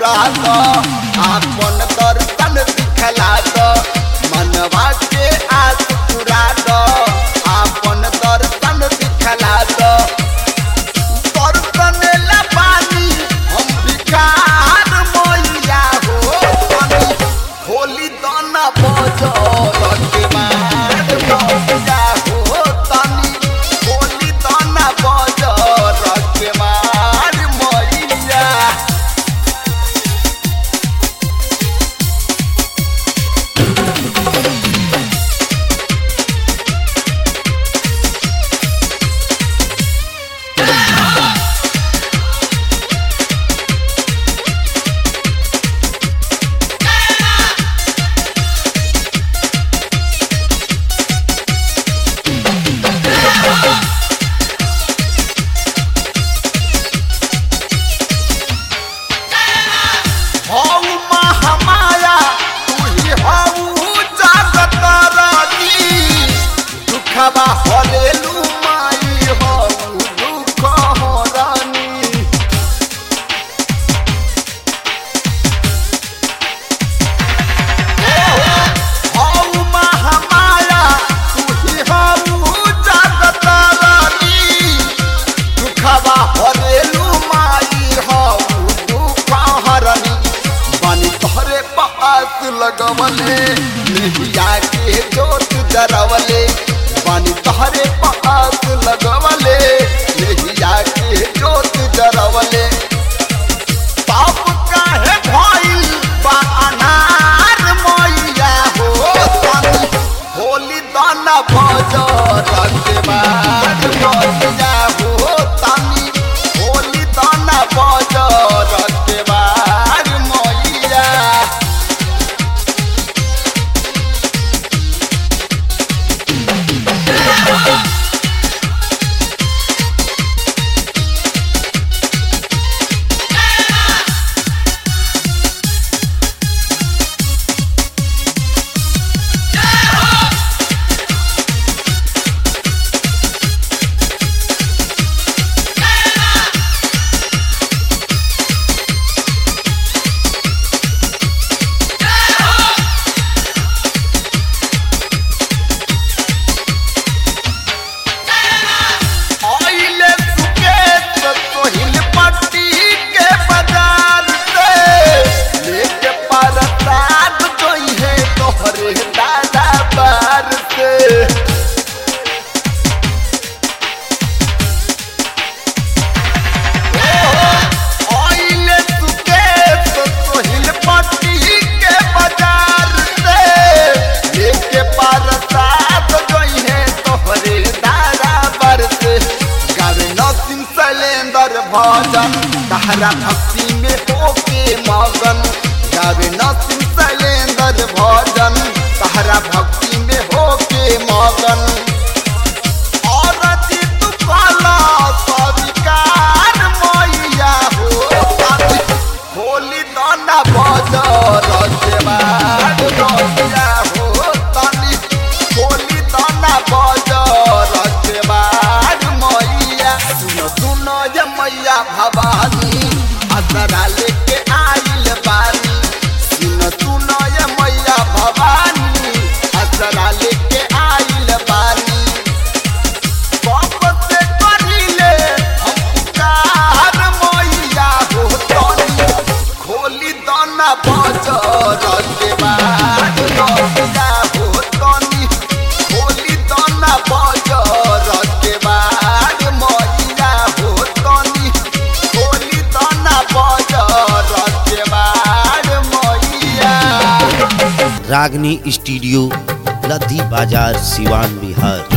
पूरा दो आपन दर्शन दिखला दो मनवा के आस पूरा दो आपन दर्शन दिखला दो दर्शन ला पानी हम भिखार मैया हो पानी होली दाना बजो रखे मार मैया हो तानी होली दाना बजो रखे मार मैया खबा हलेलू माई हो दुख हरानी हऊ महामाया तुही हऊ जगत रानी दुखबा हलेलू माई हो दुख हरानी बानी तोहरे पास लगवले नहिया के जोत जरवले पानी तहरे पास लगवले नहिया के जोत जरवले पाप काहे भइल बा अनार मैया हो तानी होली दाना बजो रखे मार मैया हो तानी होली दाना बजो रखे मार मैया भजन तहरा भक्ति में होके मगन गावे नसीम शैलेंद्र भजन तहरा भक्ति में होके मगन और तू काला स्वीकार मैया हो होली दाना बजो रखे मार मैया हो तानी होली दाना बजो रखे मार मैया सुनो सुनो ये मैया भवानी असरा लेके आइल बानी सुनो सुनो ये मैया भवानी असरा लेके आइल बानी बाप से करिले हम पुकार मैया हो तानी खोली दाना बजो रखे मार मैया हो तानी खोली दाना बजो रखे मार मैया हो तानी खोली दाना बजो रखे मार मैया। रागनी स्टूडियो लद्दी बाजार सिवान बिहार।